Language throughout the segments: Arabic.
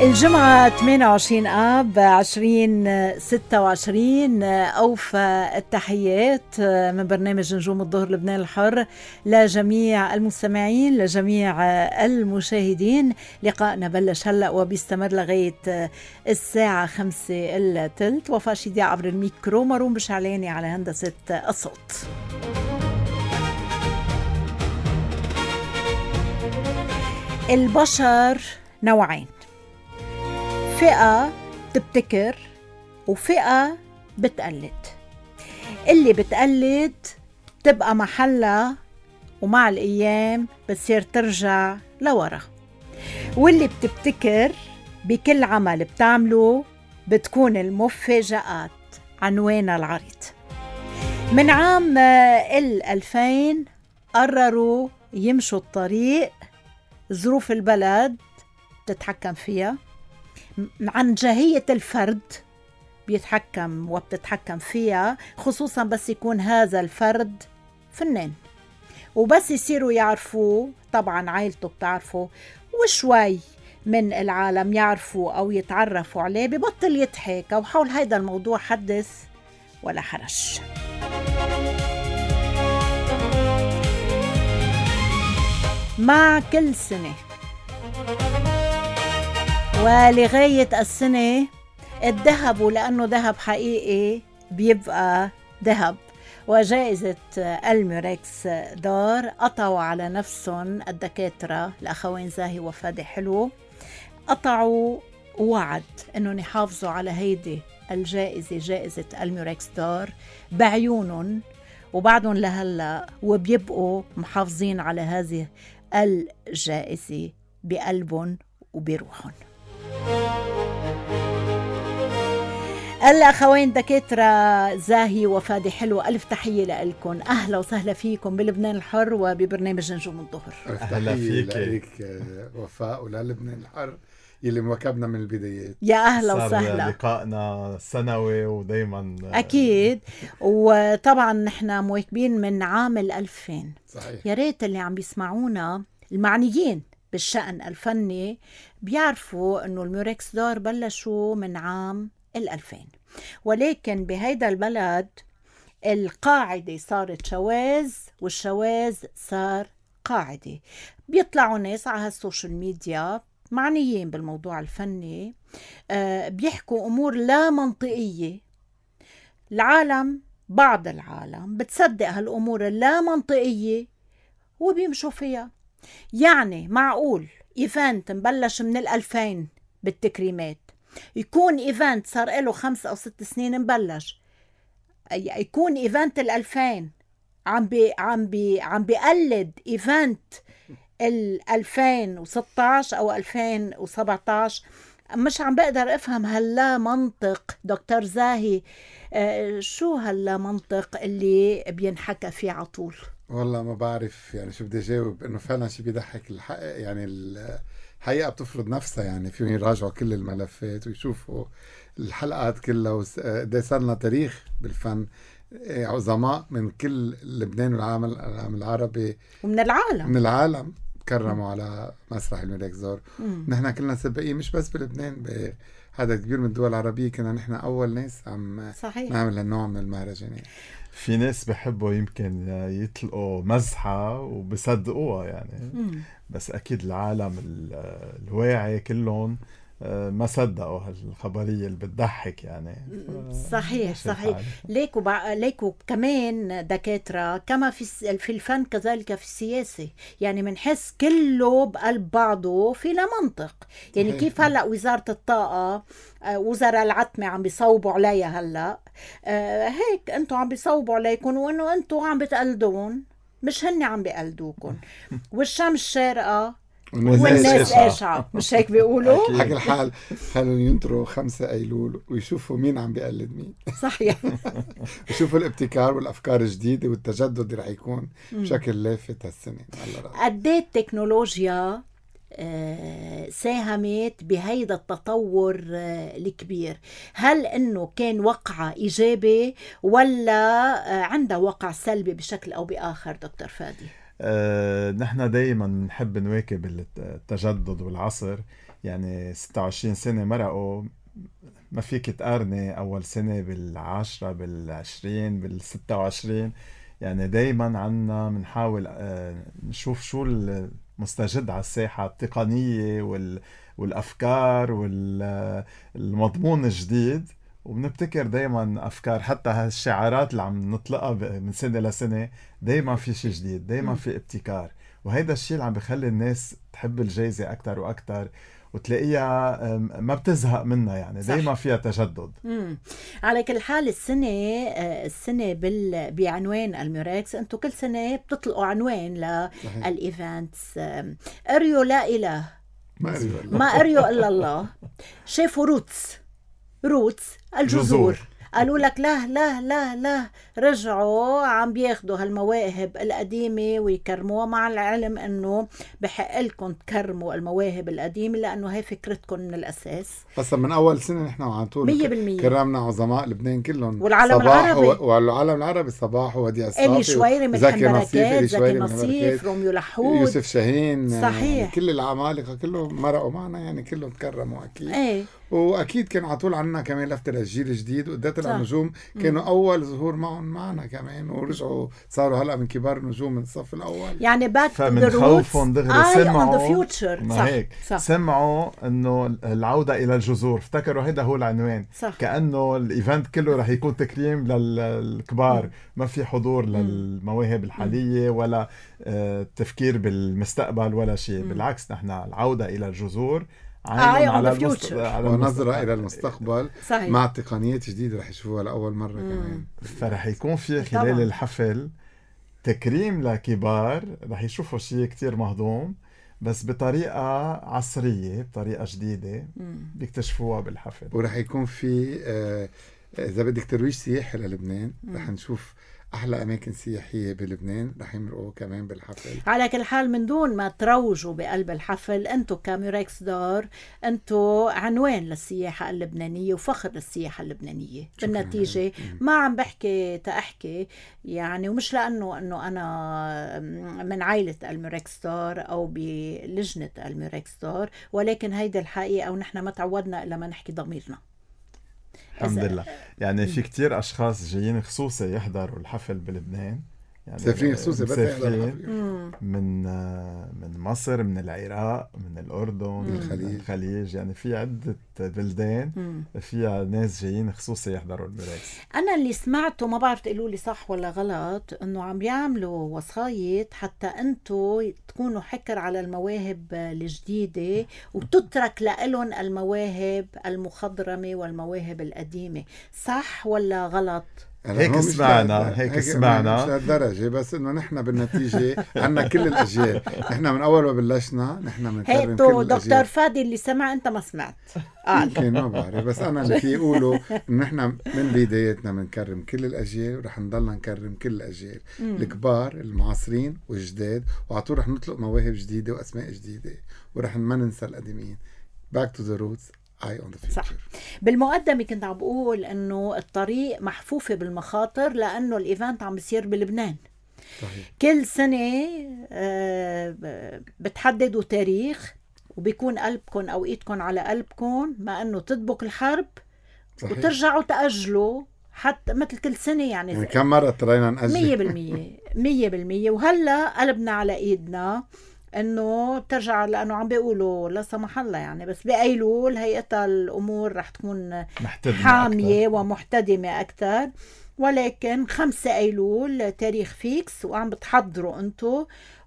الجمعة 28 آب 2026. أوفى التحيات من برنامج نجوم الظهر لبنان الحر لجميع المستمعين، لجميع المشاهدين. لقائنا بلش هلأ وبيستمر لغاية الساعة 5:15. وفاء شيدي عبر الميكرو، مروم بشعلاني على هندسة الصوت. البشر نوعين: فئة بتبتكر وفئة بتقلد. اللي بتقلد تبقى محلها ومع الأيام بتصير ترجع لورا، واللي بتبتكر بكل عمل بتعمله بتكون المفاجآت عنوانها العريض. من عام 2000 قرروا يمشوا الطريق ظروف البلد تتحكم فيها، عن جاهية الفرد بيتحكم وبتتحكم فيها، خصوصا بس يكون هذا الفرد فنان، وبس يصيروا يعرفوا، طبعا عائلته بتعرفوا وشوي من العالم يعرفوا أو يتعرفوا عليه، ببطل يضحك. وحول هيدا الموضوع حدث ولا حرج. مع كل سنة ولغاية السنة الذهب، ولأنه ذهب حقيقي بيبقى ذهب، وجائزة الميركس دار قطعوا على نفسهم الدكاترة الأخوين زاهي وفادي حلو، قطعوا وعد أنهم يحافظوا على هيدي الجائزة، جائزة الميركس دار، بعيونهم وبعدهم لهلأ، وبيبقوا محافظين على هذه الجائزة بقلبهم وبروحهم. الأخوين دكاترة زاهي وفادي حلو، ألف تحية لكم. أهلا وسهلا فيكم بلبنان الحر وببرنامج نجوم الظهر. أهلا فيك وفاء وللبنان الحر يلي مواكبنا من البدايات. يا أهلا وسهلا. لقائنا سنوي ودايما أكيد، وطبعا نحن مواكبين من عام 2000. صحيح. يا ريت اللي عم بيسمعونا المعنيين بالشأن الفني بيعرفوا أنه الميركس دار بلشوا من عام 2000، ولكن بهيدا البلد القاعدة صارت شواذ والشواذ صار قاعدة. بيطلعوا ناس على السوشيال ميديا معنيين بالموضوع الفني، بيحكوا أمور لا منطقية. العالم، بعض العالم بتصدق هالأمور اللا منطقية وبيمشوا فيها. يعني معقول إيفنت مبلش من 2000 بالتكريمات يكون إيفنت صار له 5 أو 6 سنين مبلش، يكون إيفنت 2000 عم بيقلد إيفنت 2016 أو 2017. مش عم بقدر أفهم هلا منطق دكتور زاهي، شو هلا منطق اللي بينحكى فيه عطول؟ والله ما بعرف يعني شو بدي أجاوب، إنه فعلا شي بيضحك. الحق يعني الحقيقة بتفرض نفسها، يعني فيهم يراجعوا كل الملفات ويشوفوا الحلقات كلها. قد صار لنا تاريخ بالفن، عظماء من كل لبنان والعالم العربي ومن العالم كرموا على مسرح الميركس دار. نحن كلنا سباقين، مش بس بلبنان، هذا كبير من الدول العربية كنا نحن أول ناس عم نعمل هالنوع من المهرجانات. في ناس بحبوا يمكن يطلقوا مزحة وبصدقوها يعني، بس أكيد العالم الواعي كلهم ما صدقوا هالخبرية اللي بتضحك يعني. صحيح. ليكو كمان دكاترة، كما في الفن كذلك في السياسة، يعني منحس كله بقلب بعضه في لا منطق. يعني صحيح. كيف هلأ وزارة الطاقة، وزراء العتمة عم بيصوبوا عليها هلأ، هيك انتوا عم بيصوبوا عليكم وانه انتوا عم بتقلدون، مش هن عم بيقلدوكم. والشمس شارقة والناس قاشعة، مش هيك بيقولوا؟ حق الحال خلوا ينطروا 5 أيلول ويشوفوا مين عم بيقلد مين. صحيح. يشوفوا الابتكار والأفكار الجديدة والتجدد اللي رح يكون بشكل لافت هالسنة. قد ايه التكنولوجيا ساهمت بهيدا التطور الكبير؟ هل انه كان وقع ايجابي ولا عنده وقع سلبي بشكل او باخر دكتور فادي؟ نحن دايما نحب نواكب التجدد والعصر، يعني 26 سنة مرقوا، ما فيك تقارني أول سنة بال10 بال20 بال26. يعني دايما عنا منحاول نشوف شو المستجد على الساحة التقنية والأفكار والمضمون الجديد، وبنبتكر دايما أفكار. حتى هالشعارات اللي عم نطلقها من سنة لسنة دايما في شيء جديد، دايما في ابتكار، وهيدا الشيء اللي عم بخلي الناس تحب الجايزة أكتر وأكتر، وتلاقيها ما بتزهق منها، يعني دايما فيها تجدد. على كل حال السنة بعنوان الميركس، انتو كل سنة بتطلقوا عنوان للإيفنتس. أريو لا إله، ما أريو إلا الله. شافوا روتس الجذور، قالوا لك لا لا لا لا، رجعوا عم بياخدوا هالمواهب القديمة ويكرموها، مع العلم انه بحق لكم تكرموا المواهب القديمة لانه هي فكرتكم من الاساس. بس من اول سنة نحن على طول 100% كرمنا عظماء لبنان كلهم، والعالم العربي والعالم العربي، صباح ووديع الصافي، إلي شويري من زكي بركات، زكي من نصيف، روميو لحود، يوسف شاهين، صحيح. يعني كل العمالقة كلهم مرقوا معنا، يعني كلهم تكرموا اكيد. ايه، واكيد كان على طول عنا كمان لفتة للجيل الجديد، وقدات النجوم كانوا اول ظهور معنا كمان، ورجعوا صاروا هلا من كبار النجوم من الصف الاول، يعني باك تو فمن ذا روتس، خوفهم دغري سمعوا صح. هيك سمعوا انه العودة الى الجذور، افتكروا هيدا هو العنوان، صح. كأنه الايفنت كله رح يكون تكريم للكبار، ما في حضور للمواهب الحالية ولا تفكير بالمستقبل ولا شيء. بالعكس، نحن العودة الى الجذور على ونظرة إلى المستقبل. صحيح. مع تقنيات جديدة رح يشوفوها لأول مرة كمان. فرح يكون في خلال الحفل تكريم لكبار، رح يشوفوا شيء كتير مهضوم بس بطريقة عصرية، بطريقة جديدة بيكتشفوها بالحفل. ورح يكون في إذا بدك ترويج سياحي للبنان، رح نشوف أحلى أماكن سياحية بلبنان رح يمرقوا كمان بالحفل. على كل حال من دون ما تروجوا بقلب الحفل، أنتو كميركس دار أنتو عنوان للسياحة اللبنانية وفخر للسياحة اللبنانية. بالنتيجة ما عم بحكي تأحكي يعني، ومش لأنه أنا من عائلة الميركس دار أو بلجنة الميركس دار، ولكن هيدا الحقيقة ونحن ما تعودنا إلا ما نحكي ضميرنا. الحمد لله. يعني في كتير أشخاص جايين خصوصي يحضروا الحفل بلبنان، يعني مسافرين خصوصي بس من مصر، من العراق، من الأردن، من الخليج، يعني في عدة بلدان فيها ناس جايين خصوصي يحضروا الميركس. أنا اللي سمعته، ما بعرف تقولوا لي صح ولا غلط، إنه عم بيعملوا وسايط حتى أنتوا تكونوا حكر على المواهب الجديدة وتترك لهم المواهب المخضرمة والمواهب القديمة. صح ولا غلط؟ هيك سمعنا مش لهالدرجة، بس انه نحن بالنتيجة عنا كل الاجيال، نحن من اول ما بلشنا نحن بنكرم كل الاجيال. دكتور فادي اللي سمع، انت ما سمعت. يمكن ما بعرف، بس انا اللي في يقولوا انه نحن من بدايتنا بنكرم كل الاجيال، ورح نضلنا نكرم كل الاجيال، الكبار المعاصرين والجداد، وعطول رح نطلق مواهب جديدة واسماء جديدة، ورح ما ننسى القديمين. back to the roots. صح. بالمقدمة كنت عم بقول انه الطريق محفوفة بالمخاطر، لانه الايفنت عم بيصير بلبنان. صحيح. كل سنة بتحددوا تاريخ وبيكون قلبكم او ايدكم على قلبكم، ما انه تدبك الحرب. صحيح. وترجعوا تأجلوا حتى مثل كل سنة، يعني كم مرة اضطرينا نأجل 100%. وهلا قلبنا على ايدنا انه ترجع، لانه عم بيقولوا لا سمح الله يعني، بس بايلول هيئتها الامور رح تكون حاميه أكتر ومحتدمه اكثر، ولكن 5 ايلول تاريخ فيكس وعم بتحضروا انتو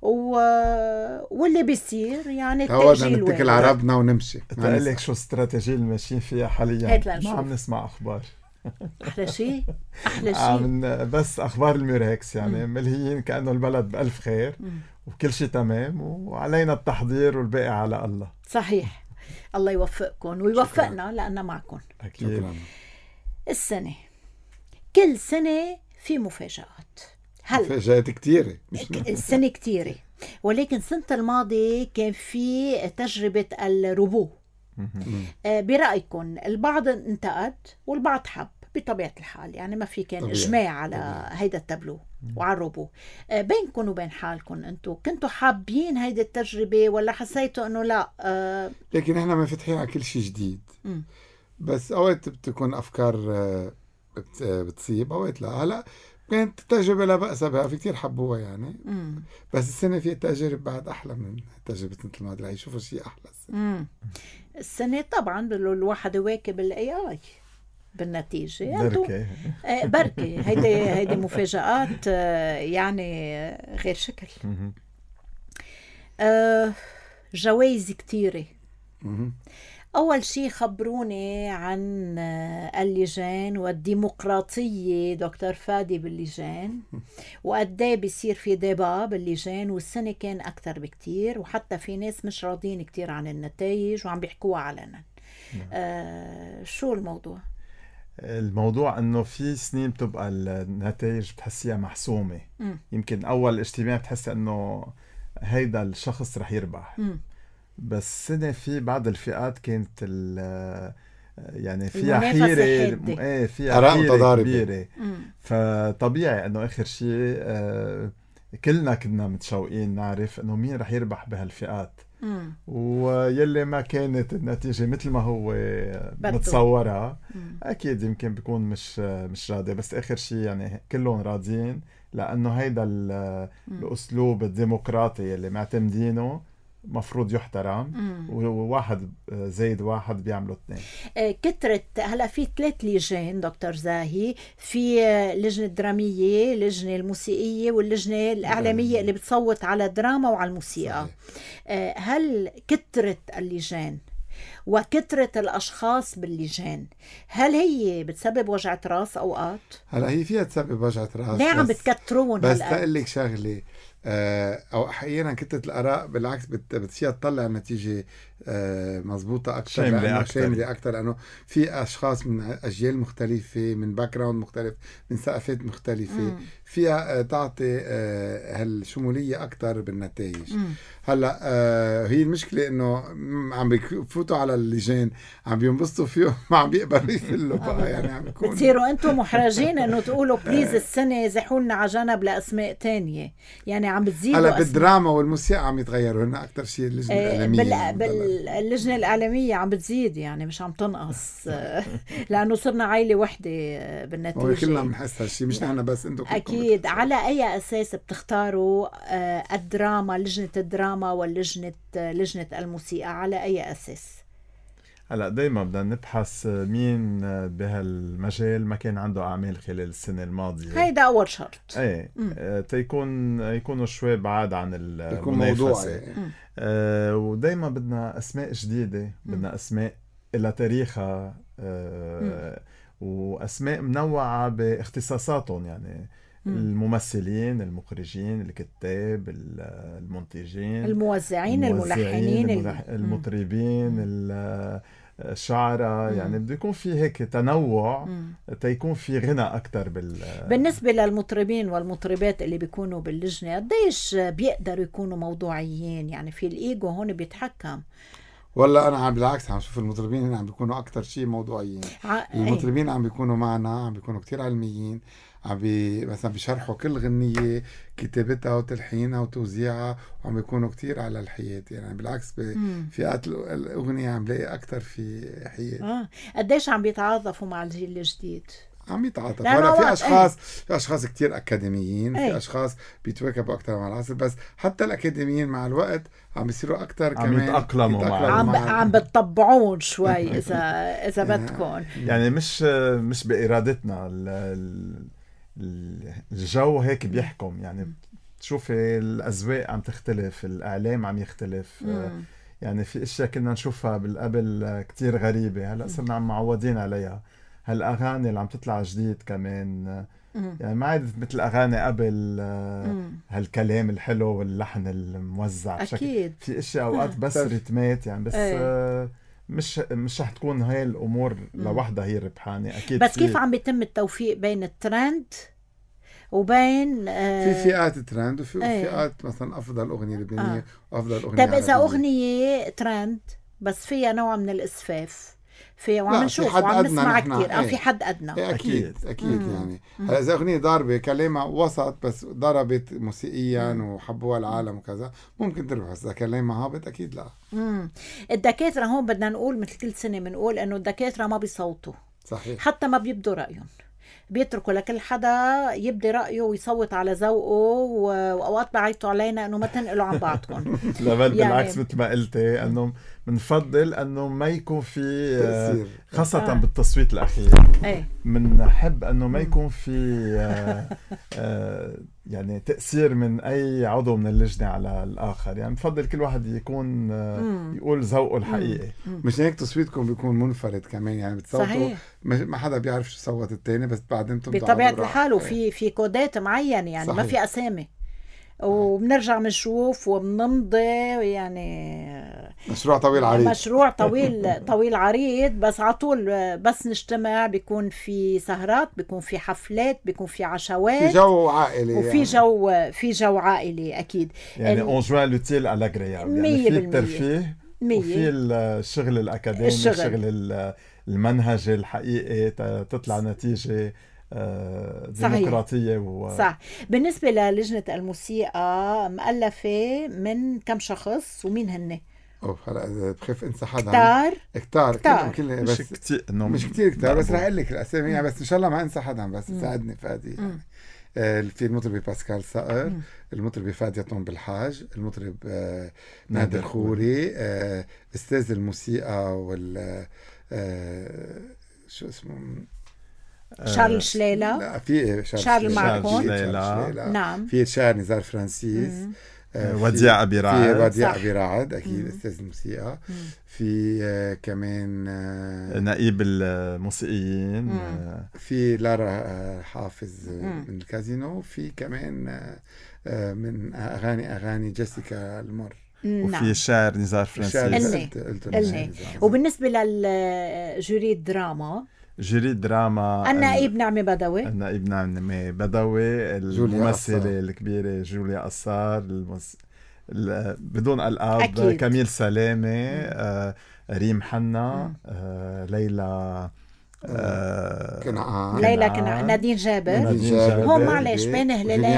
واللي بيصير يعني التأجيل نتكل على ربنا ونمشي. بقول لك شو استراتيجية اللي ماشيين فيها حاليا، ما عم نسمع اخبار. احلى شيء بس اخبار الميركس، يعني ملهيين كانه البلد بألف خير وكل شيء تمام، وعلينا التحضير والباقي على الله. صحيح. الله يوفقكم ويوفقنا لأننا معكم. أكيد. السنة كل سنة في مفاجآت. مفاجآت كتيرة. السنة كتيرة، ولكن السنة الماضية كان في تجربة الروبو. برأيكم البعض انتقد والبعض حب، بطبيعة الحال، يعني ما في كان طبيعي. إجماع على طبيعي. هيدا التابلو وعربوا. بينكم وبين حالكم أنتوا كنتوا حابين هيدي التجربة ولا حسيتوا أنه لا؟ لكن احنا منفتحين على كل شيء جديد. مم. بس اوقات بتكون افكار بتصيب، اوقات لا. هلا كانت تجربة لا بأس بها، في كتير حبوها يعني. بس السنة في تجارب بعد أحلى من تجربة مثل الماضي، رح يشوفوا شيء أحلى السنة. السنة طبعا الواحد يواكب AI بالنتيجة. بركة بركة هيدي مفاجآت يعني غير شكل. جوائز كتيرة. أول شيء خبروني عن اللجان والديمقراطية دكتور فادي باللجان، وقديه بيصير في ديبا باللجان، والسنة كان أكتر بكتير، وحتى في ناس مش راضين كتير عن النتائج وعم بيحكوها علنا. شو الموضوع؟ الموضوع انه في سنين بتبقى النتائج بتحسيها محسومة. يمكن اول اجتماع بتحسي انه هيدا الشخص رح يربح. بس سنة في بعض الفئات كانت يعني فيها حيرة، فيها حيرة كبيرة. فطبيعي انه اخر شيء كلنا كنا متشوقين نعرف انه مين رح يربح بهالفئات. ويلي ما كانت النتيجة مثل ما هو متصورها اكيد يمكن بيكون مش راضي. بس اخر شيء يعني كلهم راضيين، لانه هيدا الاسلوب الديمقراطي اللي معتمدينه مفروض يحترم. وواحد زائد واحد بيعملوا اثنين. كترت هلا في 3 لجان دكتور زاهي، في لجنة درامية، لجنة الموسيقية، واللجنة الإعلامية اللي بتصوت على الدراما وعلى الموسيقى. هل كترت اللجان وكترة الأشخاص باللجان هل هي بتسبب وجعة راس أوقات؟ هلا هي فيها تسبب وجعة راس. ليه عم بتكترون؟ بس تقول لك شغلة، أو أحيانا كتلة الآراء بالعكس بتصير تطلع النتيجة مزبوطة أكثر، شاملة أكثر، لأنه في أشخاص من أجيال مختلفة، من باك جراوند مختلف، من ثقافات مختلفة، فيها تعطي هالشمولية أكثر بالنتائج. هلا هي المشكلة إنه عم بيفوتوا على اللجان عم بينبسطوا فيهم، ما عم بيقبلوا يفلوا بقى. يعني عم بيكون بتصيروا أنتم محرجين إنه تقولوا بليز السنة زحولنا على جنب لأسماء تانية، يعني عم بتزيدوا. هلا بالدراما والموسيقى عم يتغيروا هنا أكثر شيء اللجنة الإعلامية. اللجنة الإعلامية عم بتزيد، يعني مش عم تنقص. لأنه صرنا عائلة وحدة بالنتيجة. كلنا بنحس هالشيء، مش نحن بس، انتم أكيد. على أي أساس بتختاروا الدراما، لجنة الدراما واللجنة الموسيقى، على أي أساس؟ هلا دايما بدنا نبحث مين بهالمجال ما كان عنده أعمال خلال السنة الماضية. هيدا أول شرط. يكونوا شوي بعاد عن المنافسة. ودايما بدنا أسماء جديدة، بدنا أسماء إلى تاريخها، وأسماء منوعة باختصاصاتهم، يعني الممثلين، المخرجين، الكتاب، المنتجين، الموزعين، الملحنين، المطربين، الشعراء. يعني بده يكون في هيك تنوع تيكون في غنى أكتر بالنسبة للمطربين والمطربات اللي بيكونوا باللجنة، قديش بيقدروا يكونوا موضوعيين؟ يعني في الإيجو هون بيتحكم. والله أنا بالعكس عم شوف المطربين هنا عم بيكونوا أكتر شيء موضوعيين. المطربين عم بيكونوا معنا، عم بيكونوا كتير علميين، مثلا بيشرحوا كل غنية كتابتها وتلحينها وتوزيعها، وعم بيكونوا كتير على الحياة. يعني بالعكس فئات الأغنية عم بلاقي أكتر في حياة. قديش عم بيتعاطفوا مع الجيل الجديد؟ عم يتعاطف. هلا في اشخاص كتير اكاديميين، في اشخاص بيتواكبوا اكثر مع العصر، بس حتى الاكاديميين مع الوقت عم بيصيروا اكثر كمان يتأقلموا عم بتطبعون شوي اذا بدكم. يعني مش بارادتنا، الجو هيك بيحكم. يعني تشوفي الاذواق عم تختلف، الاعلام عم يختلف. يعني في اشياء كنا نشوفها بالقبل كتير غريبة، هلا صرنا عم معودين عليها. هالأغاني اللي عم تطلع جديد كمان يعني ما عادت مثل أغاني قبل. هالكلام الحلو واللحن الموزع أكيد. في اشياء أوقات بس رتمات يعني، بس مش رح تكون هاي الأمور لوحدها هي ربحانة أكيد. بس كيف عم بيتم التوفيق بين الترند وبين في فئات ترند وفي فئات مثلا أفضل أغنية لبنانية وأفضل أغنية طيب إذا أغنية ترند بس فيها نوع من الإسفاف، وعم نشوف وعم نسمع كثير في حد أدنى. أكيد يعني هلا إذا أغنية ضاربة كلامها وسط بس ضربت موسيقيا وحبوها العالم وكذا ممكن تربح، بس إذا كلامها هابط أكيد لا. الدكاترة هون بدنا نقول مثل كل سنة بنقول إنه الدكاترة ما بيصوتوا، صحيح، حتى ما بيبدوا رأيهم، بيتركوا لكل حدا يبدي رأيه ويصوت على ذوقه، وأوقات بعيطوا علينا إنه ما تنقلوا عن بعضكم. لا بل بالعكس مثل ما قلتي إنه بنفضل إنه ما يكون في تأثير، خاصة بالتصويت الأخير. بنحب إنه ما يكون في يعني تأثير من أي عضو من اللجنة على الآخر، يعني بنفضل كل واحد يكون يقول ذوقه الحقيقي. مش هيك تصويتكم بيكون منفرد كمان، يعني بتصوتوا ما حدا بيعرف شو صوت التاني، بس بعدين بطبيعة الحال وفي كودات معين يعني. صحيح. ما في أسامي، وبنرجع بنشوف وبنمضي، يعني مشروع طويل عريض، مشروع طويل عريض، بس على طول بس نجتمع بيكون في سهرات، بيكون في حفلات، بيكون في عشوات، في جو عائلي، وفي في جو عائلي أكيد. يعني on joint l'utile à l'agréable، يعني في الترفيه وفي الشغل الأكاديمي، الشغل المنهجي الحقيقي، تطلع نتيجة ديمقراطية. صح. بالنسبة للجنة الموسيقى مؤلفة من كم شخص ومين هن؟ هلا بخاف انسى حدا. كتار كلهم بس مش كتير كتار، بس رح اقول لك الاسامي يعني، بس ان شاء الله ما انسى حدا، بس ساعدني فادي يعني. في المطربة باسكال صقر، المطربة فادية طون بالحاج، المطرب نادر خوري، استاذ الموسيقى وال شو اسمه شارل شليلة. لا في شارل ماركون. نعم. في شاعر نزار فرانسيس، وديع أبي رعد. في وديع أبي رعد أكيد استاذ الموسيقى. في كمان نقيب الموسيقيين، في لارا حافظ من الكازينو، في كمان من أغاني جيسيكا المر، وفي الشاعر نزار فرانسيس. وبالنسبة للجوري الدراما، جوري دراما النائب نعمة بدوي، الممثلة الكبيرة جوليا قصار، بدون ألقاب أكيد. كميل سلامة، ريم حنا، ليلى كنعان، نادين جابر. هون معلش بين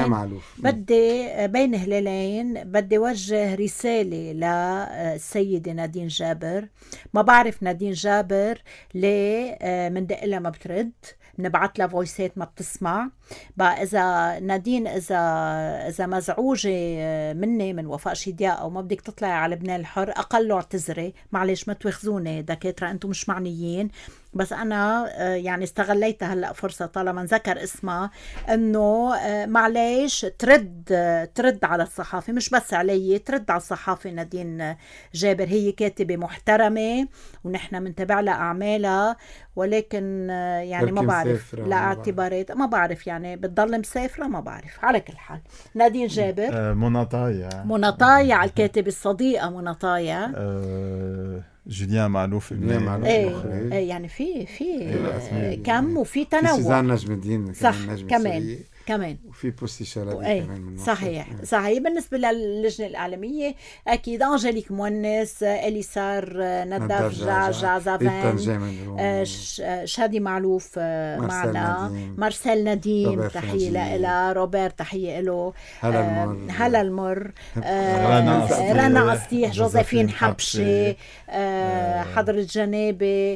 هلالين بدي وجه رسالة للسيدة نادين جابر. ما بعرف نادين جابر ليه مندق لها ما بترد، بنبعت لها فويسات ما بتسمع. بقى إذا نادين إذا مزعوجة مني من وفاء شدياء أو ما بدك تطلعي على لبنان الحر، أقل اعتذري، معلش ما تواخذوني دكاترة، أنتم مش معنيين. بس أنا يعني استغليت هلأ فرصة طالما نذكر اسمها، إنه معلش ترد على الصحافة، مش بس علي، ترد على الصحافة. نادين جابر هي كاتبة محترمة ونحن منتبع لها أعمالها، ولكن يعني ما بعرف لا اعتبارات، ما بعرف يعني بتضل مسافرة، ما بعرف. على كل حال نادين جابر، منى طايع الكاتبة الصديقة منى طايع، جوليان معلوف يعني في كم وفي تنوع. سوزان نجم الدين كمان وفي بوسي شلبي كمان من صحيح. بالنسبة للجنة الإعلامية أكيد أنجليك مونس، إليسار نداف، جعجع زافان، شادي معلوف معنا، مارسيل نديم تحية لها، روبرت تحية له، هلا المر، رنا قصيح، جوزيفين حبشي، حضرة جنابي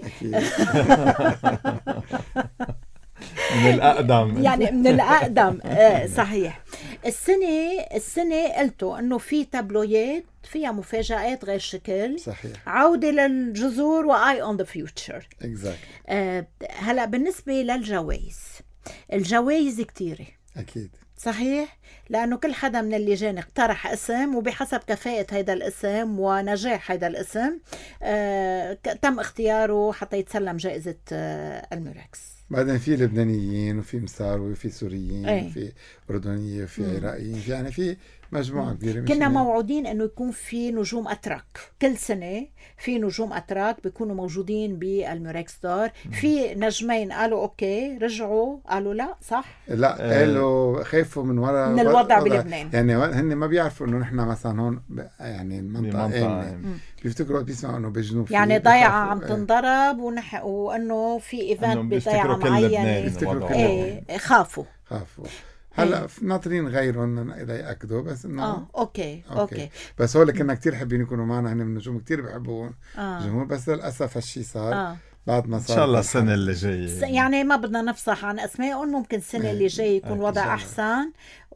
من الأقدم يعني من الأقدم. صحيح. السنة قلتوا أنه في تابلويات فيها مفاجآت غير شكل. صحيح. عودة للجذور وآي on the future. exactly. هلأ بالنسبة الجوائز كتيرة أكيد. صحيح، لأنه كل حدا من اللجان اقترح اسم، وبحسب كفاءة هيدا الاسم ونجاح هيدا الاسم تم اختياره حتى يتسلم جائزة الميركس. بعدين في لبنانيين وفي مساروي وفي سوريين وفي أردنية وفي عراقيين، يعني في مجموعة كبيرة. كنا موعودين انه يكون في نجوم اتراك كل سنة، في نجوم اتراك بيكونوا موجودين بالميريك ستار. في نجمين قالوا اوكي، رجعوا قالوا لا صح؟ لا قالوا خافوا من وراء من الوضع بلبنان، يعني هن ما بيعرفوا انه نحن مثلا هون يعني المنطقة آمنة، بيفتكروا بيسمعوا انه بجنوب يعني ضيعة عم تنضرب وانه في ايفنت بضيعة معينة، خافوا. هلا ناطرين غيرهم ليأكدوا، بس انه اوكي. بس هول كنا كتير حابين يكونوا معنا، هن من النجوم كتير بحبوهم الجمهور، بس للاسف هالشيء صار بعد ما صار. ان شاء الله السنه اللي جايه يعني ما بدنا نفصح عن اسمائهم، ممكن السنه اللي جايه يكون وضع احسن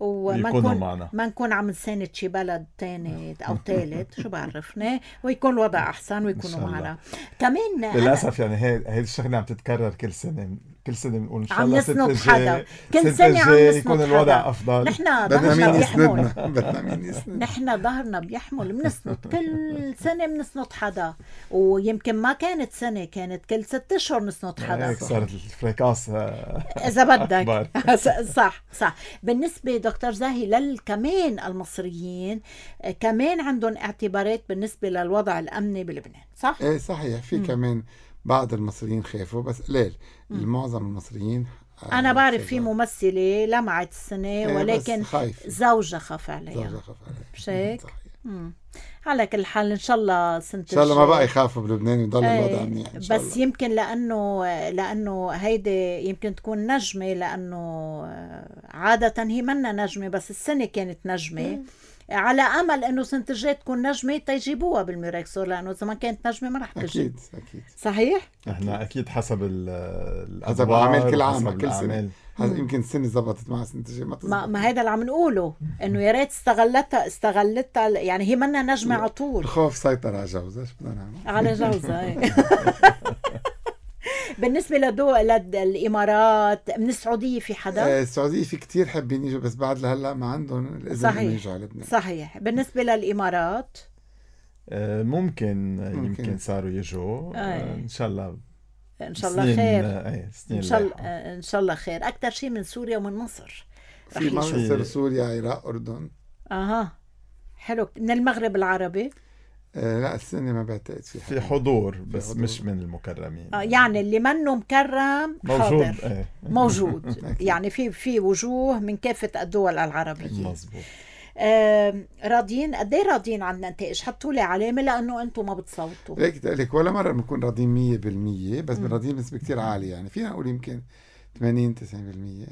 ما نكون عم نساند شي بلد تاني او ثالث شو بعرفنا، ويكون الوضع احسن ويكونوا معنا كمان. للاسف يعني هي الشغله عم تتكرر كل سنه بنقول ان شاء الله نسند حدا كل سنه عم يكون الوضع افضل. نحن ظهرنا بيحمل نحن ظهرنا بيحمل، بنسند كل سنه بنسند حدا، ويمكن ما كانت سنه، كانت كل 6 اشهر نسند حدا. هيك صارت الفريكاس اذا بدك. صح. بالنسبه دكتور زاهي كمان المصريين كمان عندهم اعتبارات بالنسبه للوضع الامني بلبنان، صح؟ ايه صحيح. في كمان بعض المصريين خافوا، بس قليل. معظم المصريين أنا بعرف في ممثلة لمعت السنة ولكن زوجها خاف عليها. مش هيك؟ على كل حال إن شاء الله سنة إن شاء الله ما بقى يخافوا بلبنان ويضل الوضع منيح إن شاء الله. بس يمكن لأنه هيدي يمكن تكون نجمة، لأنه عادة هي منا نجمة، بس السنة كانت نجمة. على امل انه سنه الجاي تكون نجمه تيجيبوها بالميريك ستار، لانه اذا ما كانت نجمه ما رح تجي. اكيد صحيح. احنا اكيد حسب اعمال كل عام كل سنه. يمكن السنه زبطت مع سنه الجاي ما هيدا اللي عم نقوله، انه يا ريت استغلتها يعني هي منا نجمه على طول. الخوف سيطر على جوزها، شو بدنا نعمل على جوزها. بالنسبة لدول الإمارات من السعودية في حدا؟ السعودية في كتير حابين يجوا، بس بعد لهلا ما عندهم الإذن إنه يجوا على لبنان. صحيح. بالنسبة للإمارات يمكن صاروا يجوا. إن شاء الله خير. إن شاء الله خير. أكتر شيء من سوريا ومن مصر في مصر، سوريا، عراق، أردن. حلو. من المغرب العربي لا السنة ما بعتقد في حضور، بس مش من المكرمين. يعني اللي منه مكرم حاضر موجود. يعني في وجوه من كافة الدول العربية. مظبوط. راضيين قد ايه راضيين عن النتائج؟ حطوا لي علامة لأنه أنتم ما بتصوتوا. ليك ولا مرة بنكون راضيين 100%، بس راضيين بنسبة كتير عالية، يعني فينا نقول يمكن 80-90%.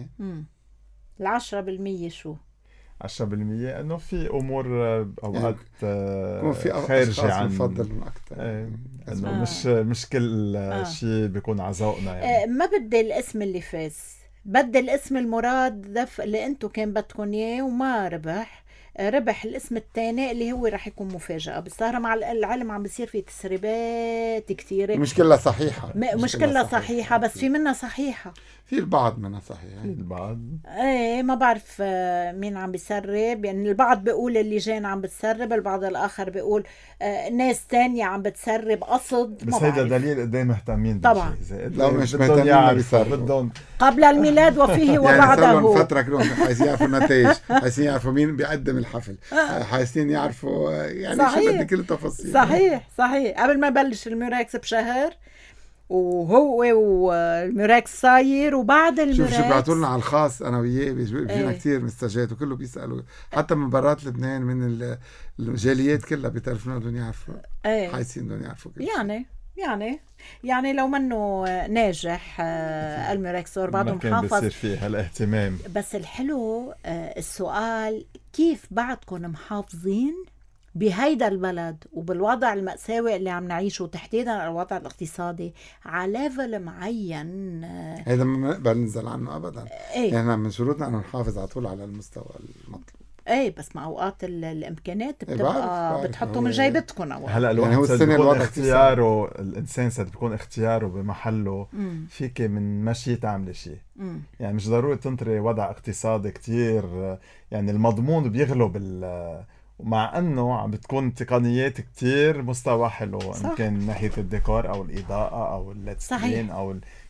10% شو؟ 10% انه في امور اوقات في خارجه عن بفضل اكثر، انه مش كل شيء بيكون على ذوقنا. يعني ما بدي الاسم اللي فاز، بدي الاسم المراد دفع اللي انتم كان بدكم اياه وما ربح الاسم الثاني اللي هو رح يكون مفاجأة. بالظاهر مع العلم عم بيصير في تسريبات كثيرة، مش كلها صحيحة. مش كلها صحيحة، بس في منها صحيحة، في البعض منها صحيحة، في البعض ما بعرف مين عم بيسرب. يعني البعض بيقول اللي جاين عم بتسرب، البعض الآخر بيقول ناس تانية عم بتسرب قصد. بس هيدا دليل قد ايه مهتمين طبعا. لو مش مهتمين بدهم قبل الميلاد وفيه وبعده. يعني صار فترة كلهم عايزين يعرفوا النتائج، عايزين يعرفوا مين بيقدم الحفل، عايزين يعرفوا يعني شو بدي كل التفاصيل. صحيح. قبل ما يبلش الميراكس بشهر وهو والميراكس صاير، وبعد الميراكس شوف بيعطوا لنا على الخاص انا وياه، بيجينا كثير مسجات وكله بيسالوا، حتى من برات لبنان من الجاليات كلها بتلفونا بدهم يعرفوا، حاسين بدهم يعرفوا كل يعني لو منه ناجح الميراكس بعضهم محافظ كان بيصير فيه هالاهتمام. بس الحلو السؤال كيف بعدكم محافظين بهيدا البلد وبالوضع المأساوي اللي عم نعيشه، وتحديدا الوضع الاقتصادي على ليفل معين. هذا ما نقدر ننزل عنه ابدا. يعني من شروطنا انه نحافظ على طول على المستوى المطلوب. بس مع اوقات الامكانيات بتبقى بتحطوا من جيبتكم. هلا الواحد يعني السنة بيكون اختياره، الانسان بيكون اختياره بمحله. فيك من مشي تعمل شيء، يعني مش ضروري تنطري وضع اقتصادي كتير، يعني المضمون بيغلب مع انه عم بتكون تقنيات كتير مستوى حلو، ان كان ناحيه الديكور او الاضاءه او التسكين او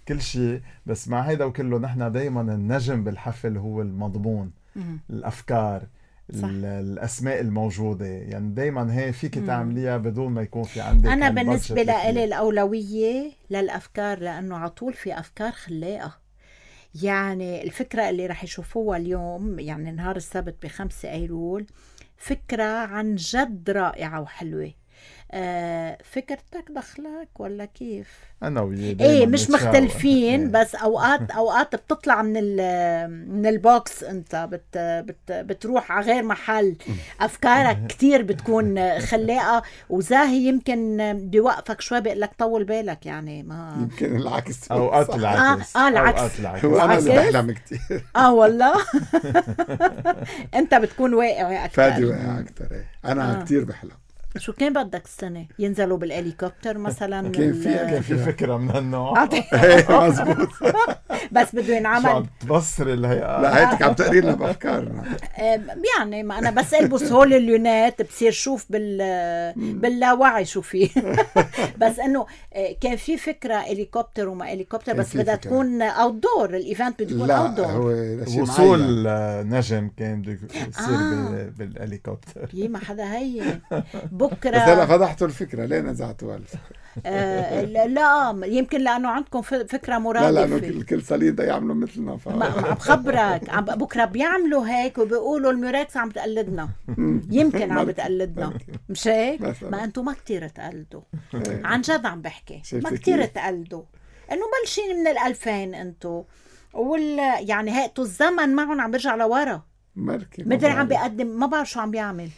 كل شيء، بس مع هيدا وكله نحن دايما النجم بالحفل هو المضمون، الأفكار، الأسماء الموجودة. يعني دايما هي فيك تعمليها بدون ما يكون في عندك. أنا بالنسبة لي الأولوية للأفكار، لأنه عطول في أفكار خلاقة. يعني الفكرة اللي رح يشوفوها اليوم، يعني نهار السبت ب5 أيلول، فكرة عن جد رائعة وحلوة. فكرتك دخلك ولا كيف؟ انا وياه ايه مش مختلفين بس اوقات بتطلع من البوكس، انت بتروح على غير محل. افكارك كتير بتكون خلاقه وزاهي، يمكن بيوقفك شوي بيقول لك طول بالك، يعني ما يمكن العكس، اوقات العكس. العكس وانا اللي بحلم كتير. والله انت بتكون واقع اكثر، فادي واقع اكثر. انا كتير بحلم. شو كان بدك السنة؟ ينزلوا بالهليكوبتر مثلا؟ كان في فكرة من هالنوع. مزبوط. بس بده ينعمل. تبصر الهيئة. لا هيك عم تقري لنا بأفكارنا. يعني ما أنا بس ألبس هول اليونات بصير شوف باللاوعي شو فيه. بس إنه كان في فكرة هليكوبتر وما هليكوبتر، بس بدها تكون أوت دور. الإيفنت بده يكون أوت دور. وصول نجم كان بده يصير بالهليكوبتر. ما حدا هي بكرة. بس هلا فضحتوا الفكرة، ليه نزعتوها الفكرة؟ لا يمكن لأنه عندكم فكرة مرادفة. لا الكل صليب ده يعملوا مثلنا. عم بخبرك بكرة بيعملوا هيك وبيقولوا الميراكس عم تقلدنا. يمكن عم بتقلدنا، مش هيك؟ ما أنتوا ما كتير تقلدوا، عن جد عم بحكي، ما كتير تقلدوا. إنه بلشين من 2000 أنتوا، يعني هيئتوا الزمن معهم عم برجع لورا. مدري عم بيقدم، ما بعرف شو عم بيعمل.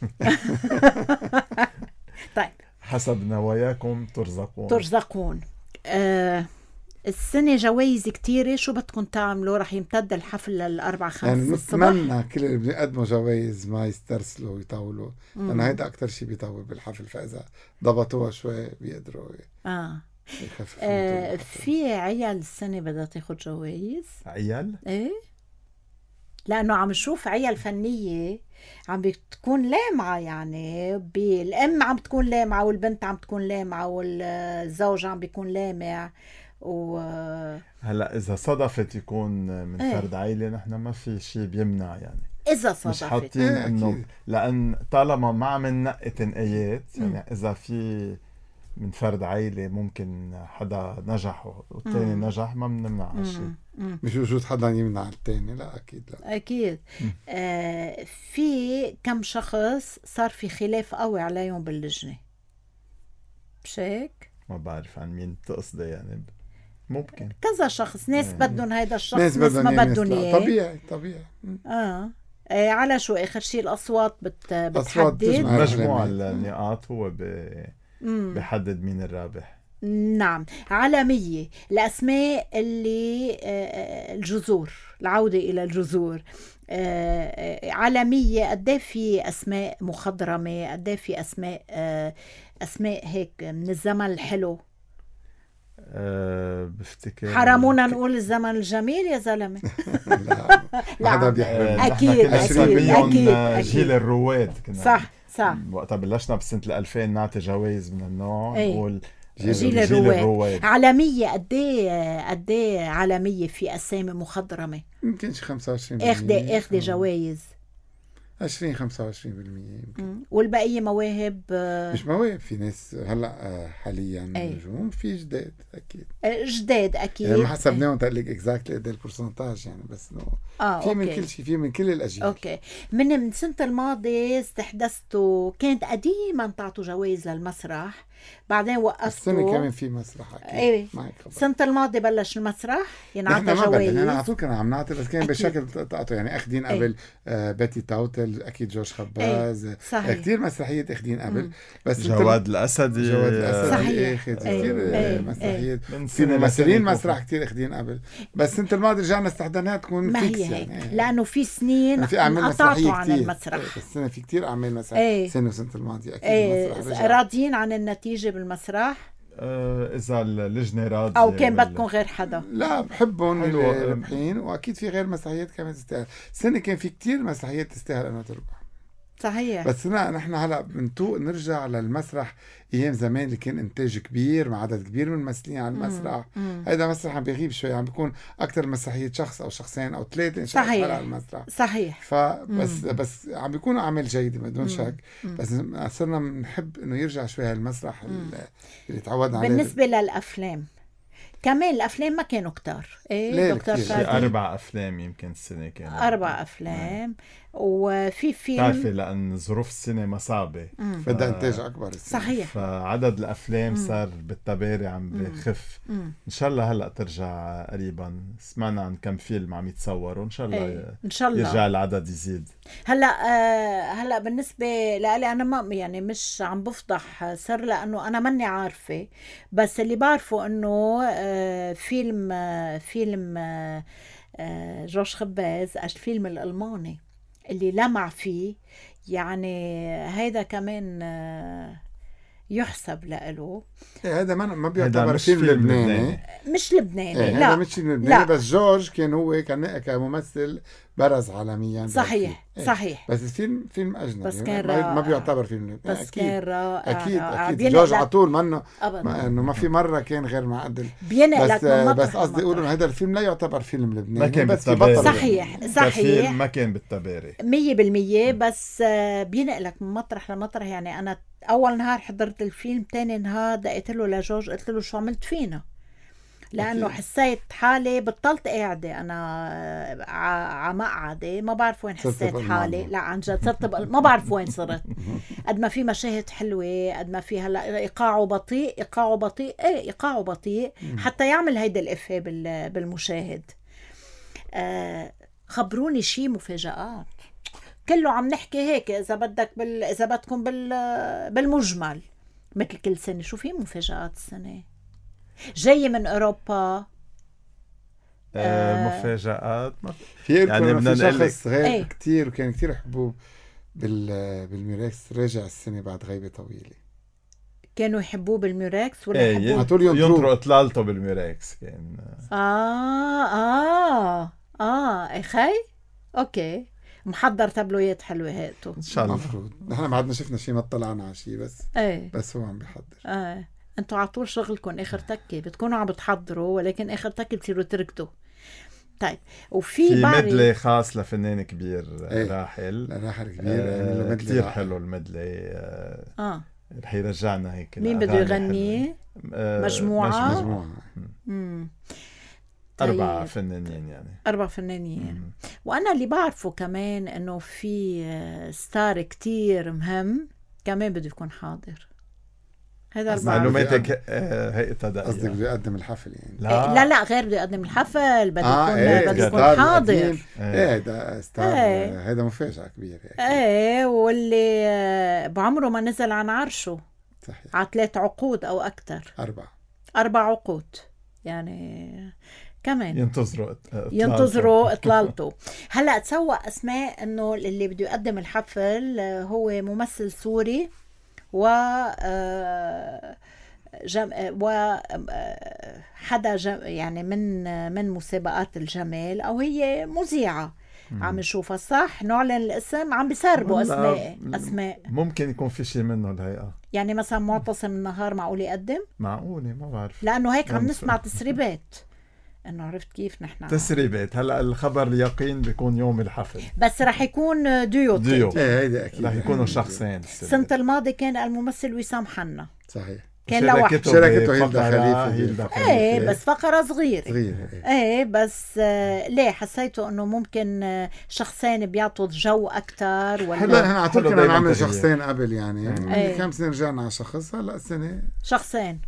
طيب حسب نواياكم ترزقون. السنة جوائز كتيرة، شو بدكم تعملوا؟ رح يمتد الحفل لل4-5 يعني الصبح. نتمنى كل اللي بيقدموا جوائز ما يسترسلوا ويطولوا، لأنه هيدا أكتر شيء بيطول بالحفل، فإذا ضبطوها شوي بيقدروا في عيال السنة بدها تاخد جوائز. عيال؟ ايه، لأنه عم نشوف عيال فنية عم بتكون لامعة، يعني الأم عم تكون لامعة والبنت عم تكون لامعة والزوج عم بيكون لامع. هلا إذا صدفت يكون من فرد عائلة، نحن ما في شيء بيمنع، يعني إذا صدفت مش حاطين إنه، لأن طالما ما عم ننقي تنقيات، يعني إذا في من فرد عائلة ممكن حدا نجح والتاني نجح، ما بنمنع هالشيء. مش وجود حدا يمنع التاني، لا أكيد لا. أكيد. في كم شخص صار في خلاف قوي عليهم باللجنة، مش هيك؟ ما بعرف عن مين تقصدي، يعني ممكن كذا شخص، ناس بدهم هيدا الشخص، ناس ما بدهم اياه. طبيعي. على شو آخر شيء الأصوات بتحدد مجموع النقاط، هو بحدد مين الرابح. نعم. عالمية الأسماء اللي الجذور، العودة إلى الجذور. عالمية قد في أسماء مخضرمة، قد في أسماء هيك من الزمن الحلو. بفتكر حرمونا نقول الزمن الجميل يا زلمة. لا حدا بيحرم. أكيد جيل الرواد كنا. صح. وقتها بلشنا بسنة 2000 نعطي جوائز من النوع، نقول جيل الرواد. عالمية قد عالمية في أسامي مخضرمة؟ يمكن 25% اخذ جوائز 20-25% يمكن. والبقية مواهب. مش مواهب، في ناس هلا حاليا نجوم، في جداد اكيد. يعني ما حسبناهم تقلك اكزاكتلي قد البرسنتاج، يعني بس انه في من كل شيء، في من كل الاجيال. اوكي. من سنة الماضية استحدثتوا، كانت قديما تعطوا جوائز للمسرح، بعدين وقفتوا. السنة كمان في مسرح اكيد. سنة الماضية بلش المسرح ينعطى جوائز. انا على كنا عم نعطي، بس كان بشكل تقطع، يعني اخذين قبل بيتي تاوتل، اكيد جورج خباز، كثير مسرحيات اخذين قبل. بس جواد الاسدي صحيح، كثير مسرحيات، في ممثلين مسرح كثير اخذين قبل. بس سنة الماضية رجعنا استحضرناها تكون ما فيكس، هي هيك يعني لانه في سنين في اعمال مسرحية عن المسرح. السنة في كثير اعمال مسرح. سنة الماضية اكيد راضيين عن النتيجة بالمسرح؟ إذا اللجنة راضية أو كان بدكم غير حدا؟ لا بحبهم اللي ربحين، وأكيد في غير مسرحيات كمان تستاهل. السنة كان في كتير مسرحيات تستاهل أنها تربح. صحيح. بس نحن هلا بنتوق نرجع للمسرح ايام زمان اللي كان انتاج كبير مع عدد كبير من الممثلين على المسرح. هيدا مسرح عم بيغيب شوي، عم بيكون اكثر مسرحيه شخص او شخصين او ثلاثه صحيح على المسرح. صحيح. فبس عم بيكونوا اعمال جيده بدون شك. بس صرنا بنحب انه يرجع شوي هالمسرح اللي تعودنا عليه. بالنسبه للافلام كمان، الافلام ما كانوا كتار. ايه دكتور فادي 4 أفلام يمكن السنه كانوا 4 أفلام. وفي فيلم بتعرفي لأن ظروف السينما صعبة بدها إنتاج أكبر السنة. صحيح. فعدد الأفلام صار بالتباري عم بخف. إن شاء الله هلأ ترجع قريبا. سمعنا عن كم فيلم عم يتصوروا، إن شاء الله إن شاء الله يرجع العدد يزيد. هلا بالنسبة لي أنا ما يعني مش عم بفضح سر، لأنه أنا ماني عارفة، بس اللي بعرفه إنه فيلم جورج خباز الفيلم الألماني اللي لمع فيه، يعني هيدا كمان يحسب له. هذا ما بيعتبر فيلم لبناني. مش لبناني لا، هذا مش فيلم لبناني. بس جورج كان هو كممثل برز عالميا. صحيح صحيح. بس فيلم أجنبي، بس كان ما بيعتبر فيلم لبناني. بس كان رائع. أكيد جورج عطول منه إنه ما في مرة كان غير معدل. بس قصدي أقول إنه هذا الفيلم لا يعتبر فيلم لبناني، ما كان بس بالتباري. صحيح ما كان بالتباري 100%. بس بينقلك من مطرح لمطرح. يعني أنا أول نهار حضرت الفيلم، تاني نهار دقيت له لجورج قلت له شو عملت فينا، لأنه حسيت حالي بطلت قاعدة أنا عمقعدة، ما بعرف وين حسيت حالي. لا عن جد صرت ما بعرف وين صرت. قد ما في مشاهد حلوة، قد ما في هلا إيقاعه بطيء حتى يعمل هيدا الإفيه بالمشاهد. خبروني شي مفاجآت، كله عم نحكي هيك إذا بدكم بالمجمل مثل كل سنة. شو في مفاجآت السنة جاي من أوروبا؟ مفاجآت في يعني بدنا شخص غير كتير وكان كتير حبوب بالميراكس راجع السنة بعد غيبة طويلة. كانوا يحبوه بالميراكس ولا يحبوه ينطروا اطلالته بالميراكس كان اخي اوكي محضر تابلويات حلوة هاتو ان شاء الله. المفروض نحن ما عدنا شفنا شيء، ما طلعنا على شيء، بس هو عم بيحضر. انتوا على طول شغلكم اخر تكه بتكونوا عم بتحضروا، ولكن اخر تكه بتصيروا تركتوا. طيب وفي مدلي خاص لفنان كبير راحل كبير كتير حلو المدلي. رح يرجعنا هيك. مين بده يغني؟ مجموعة. 4 فنانين يعني 4 فنانين. وأنا اللي بعرفه كمان إنه في ستار كتير مهم كمان بده يكون حاضر. هذا معلوماتك هيئة تدقيق. قصدك بده يقدم الحفل يعني؟ لا غير بده يقدم الحفل، بده يكون حاضر. هذا ستار، هذا مفاجأة كبيرة. واللي بعمره ما نزل عن عرشه. صحيح. على 3 عقود أو أكتر. 4 عقود يعني كمان ينتظروا اطلالته. هلا تسوق اسماء انه اللي بده يقدم الحفل هو ممثل سوري حدا يعني من مسابقات الجمال، او هي مذيعة عم نشوفها صح، نعلن الاسم، عم بيسربوا اسماء ممكن يكون في شيء منه الهيئة. يعني مثلا معتصم النهار معقول يقدم؟ معقولة ما بعرف، لانه هيك عم نسمع تسريبات انه عرفت كيف نحن تسريبات. هلا الخبر اليقين بيكون يوم الحفل، بس رح يكون ديو. هيدا اكيد رح يكونوا شخصين. السنة الماضي كان الممثل وسام حنا، صحيح، كان لوحده. شركته هيلدا خليفة. بس فقرة صغيرة. بس ليه حسيته انه ممكن شخصين بيعطوا جو اكتر. ولا هلا احنا على طول كنا نعمل شخصين قبل يعني كم سنة رجعنا على شخص، هلا سنة شخصين.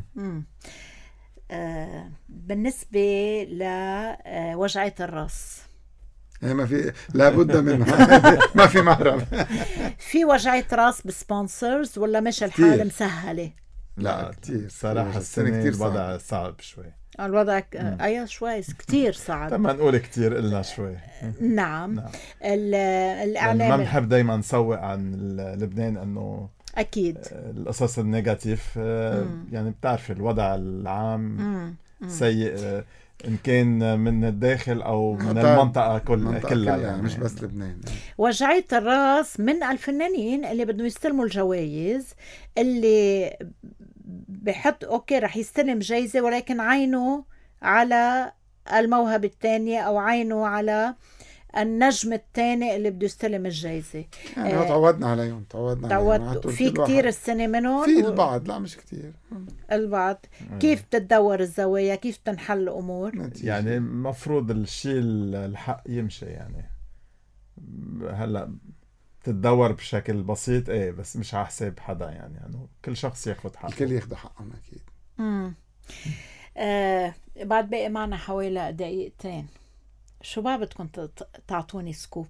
بالنسبة لوجعة الراس ما في لابد منها ما في مهرب. في وجعة راس بسبونسرز ولا مش الحال مسهلة؟ لا كتير صراحة السنة كتير الوضع صعب شوي. الوضع شوي كتير صعب. لما نقول كتير قلنا شوي. نعم. الإعلام ما بنحب دايما نسوق عن لبنان انه أكيد القصص النيجاتيف. يعني بتعرف الوضع العام سيء. إن كان من الداخل أو من طيب، المنطقة المنطقة كلها كلها يعني. مش بس لبنان. وجعية الراس من الفنانين اللي بدهم يستلموا الجوائز، اللي بحط اوكي رح يستلم جايزة ولكن عينه على الموهبة الثانية او عينه على النجم الثاني اللي بده يستلم الجايزة. يعني تعودنا عليهم، تعودنا عليهم. في كتير السنة منهم؟ في البعض، لا مش كتير. البعض. كيف بتتدور الزوايا؟ كيف تنحل الأمور؟ يعني مفروض الشيء الحق يمشي يعني. هلا بتتدور بشكل بسيط ايه، بس مش على حساب حدا يعني كل شخص ياخد حقه. الكل ياخد حقهم اكيد. بعد باقي معنا حوالي دقيقتين. شو بقى بدكم تعطوني سكوب؟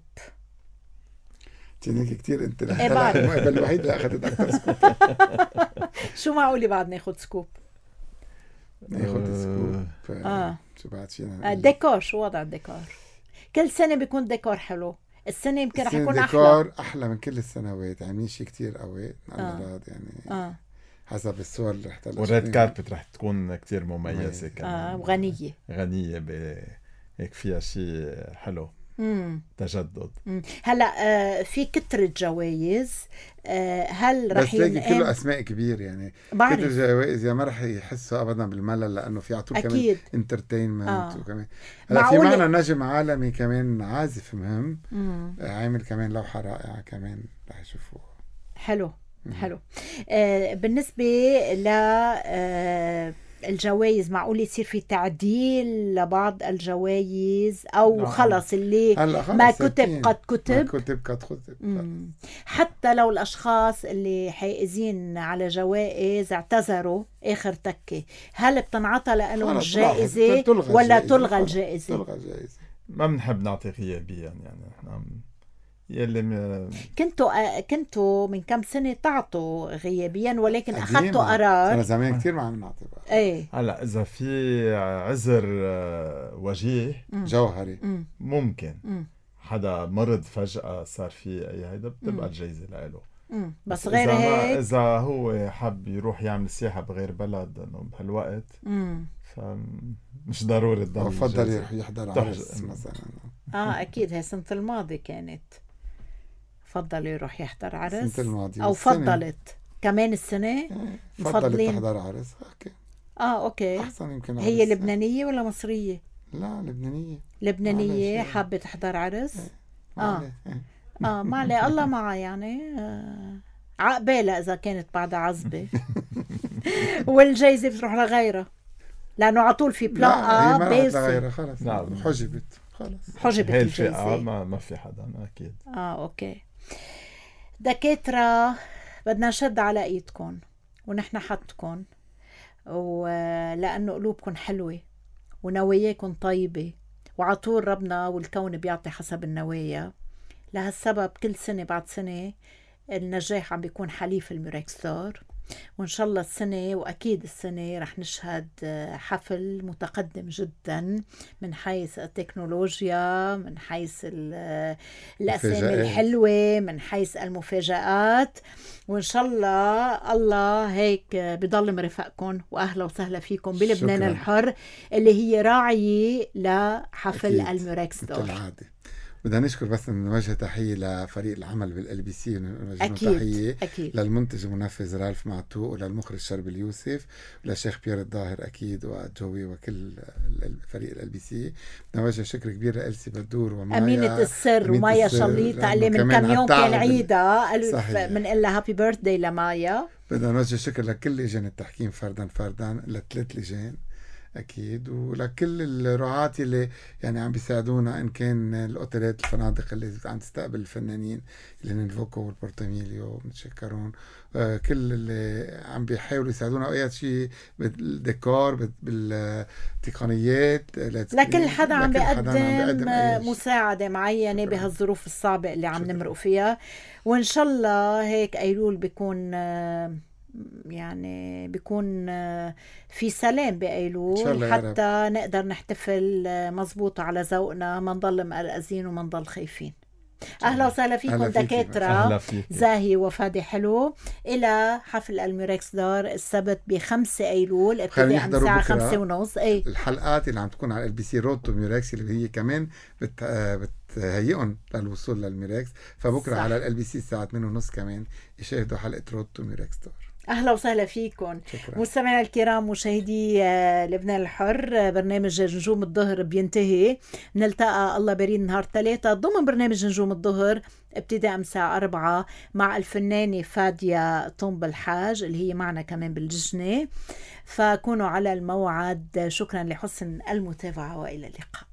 تنيك كتير انت المقابل الوحيد اللي اخذت اكثر سكوب. شو معقولي بعد ناخد سكوب؟ ناخد سكوب. شو بعد فينا؟ الديكور، شو وضع الديكور؟ كل سنة بيكون ديكور حلو، السنة يمكن رح يكون ديكور أحلى من كل السنوات، عاملين شيء كتير قوي على يعني حسب الصور اللي رح تطلع. والريد كاربت رح تكون كتير مميزة كمان. وغنية هيك فيها شيء حلو. تجدد. هلا في كترة جوائز، هل رح ينقل كله اسماء كبير يعني. كتر جوائز ما رح يحسوا ابدا بالملل، لانه في عطول كمان انترتينمنت وكمان هلا في معنا نجم عالمي كمان، عازف مهم عامل كمان لوحة رائعة كمان رح يشوفوها. حلو. بالنسبة ل الجوائز، معقول يصير في تعديل لبعض الجوائز او خلص اللي ما كتب قد كتب؟ حتى لو الاشخاص اللي حائزين على جوائز اعتذروا اخر تكة، هل بتنعطى لهم الجائزة ولا تلغى الجائزة؟ تلغى الجائزة. ما بنحب نعطي غيابيا يعني. احنا يلي كنتوا من كم سنة تعطوا غيابيا، ولكن أخذتوا قرار. أنا زمان كتير ما عم نعطي بقى. ايه هلا إذا في عذر وجيه جوهري ممكن حدا مرض فجأة صار في أي هيدا بتبقى الجايزة لإله. بس غير هيك إذا هو حب يروح يعمل سياحة بغير بلد إنه بهالوقت فمش ضروري تضل. بفضل يروح يحضر عرس مثلا. أكيد هي السنة الماضية كانت، فضل يروح يحضر عرس السنة الماضية أو فضلت كمان السنة فضلت تحضر عرس. أوكي أحسن يمكن. هي لبنانية ولا مصرية؟ لا لبنانية حابة تحضر عرس. ما عليه، الله معها يعني. عقبالة إذا كانت بعدها عزبة. والجايزة بتروح لغيرها، لأنه عطول في بلاقة بيسي. خلص حجبت الجايزة. ما في حدا أكيد. أوكي دكاترة، بدنا نشد على ايدكم ونحن حدكم، ولأنه قلوبكم حلوة ونواياكم طيبة، وعطول ربنا والكون بيعطي حسب النوايا. لهالسبب كل سنة بعد سنة النجاح عم بيكون حليف الميراكل ستار، وإن شاء الله السنة وأكيد السنة رح نشهد حفل متقدم جدا من حيث التكنولوجيا، من حيث الأسامي الحلوة، من حيث المفاجآت. وإن شاء الله هيك بضل مرافقكم، وأهلا وسهلا فيكم بلبنان الحر اللي هي راعية لحفل الميراكل ستار. بدنا نشكر بس نوجه تحية لفريق العمل بالLBC، ونوجه تحية للمنتج المنفذ رالف معتوق، وللمخرج شرب اليوسف، وللشيخ بيير الظاهر أكيد، وجوي وكل فريق الLBC. بدنا نوجه شكر كبير لإلسي بدور ومايا أمينة السر ومايا شليطة اللي من كم يوم كان عيدها. ألف من إلا هابي بيرثداي لمايا. بدنا نوجه شكر لكل لجان التحكيم فردا لثلاث لجان أكيد، ولكل الرعاة اللي يعني عم بيساعدونا، إن كان الأوتيلات الفنادق اللي عم تستقبل الفنانين اللي هن الفوكو والبورتاميليو، بنتشكرون. كل اللي عم بيحاولوا يساعدونا أي شيء بالديكور بالتقنيات، لكل حدا عم بيقدم مساعدة معينة بهالظروف الصعبة اللي عم نمرق فيها. وإن شاء الله هيك أيلول بيكون يعني بيكون في سلام بأيلول، حتى نقدر نحتفل مزبوط على ذوقنا، ما نضل مقلقزين وما نضل خايفين. أهلا وسهلا فيكم أهلا فيكي. دكاترة أهلا فيك. زاهي وفادي حلو إلى حفل الميركس دار السبت ب5 أيلول ابتداء من يحضروا الساعة بكرة 5:30. أي الحلقات اللي عم تكون على LBC رود تو ميركس اللي هي كمان بتهيئهم للوصول للميركس، فبكرة صح. على LBC الساعة 8:30 كمان يشاهدوا حلقة رود تو ميركس دار. أهلا وسهلا فيكم شكرا. مستمعينا الكرام مشاهدي لبنان الحر. برنامج نجوم الظهر بينتهي، نلتقى الله بريد نهار 3 ضمن برنامج نجوم الظهر ابتداء من الساعة 4 مع الفنانة فادية طنب الحاج اللي هي معنا كمان بالجنة، فكونوا على الموعد. شكرا لحسن المتابعة وإلى اللقاء.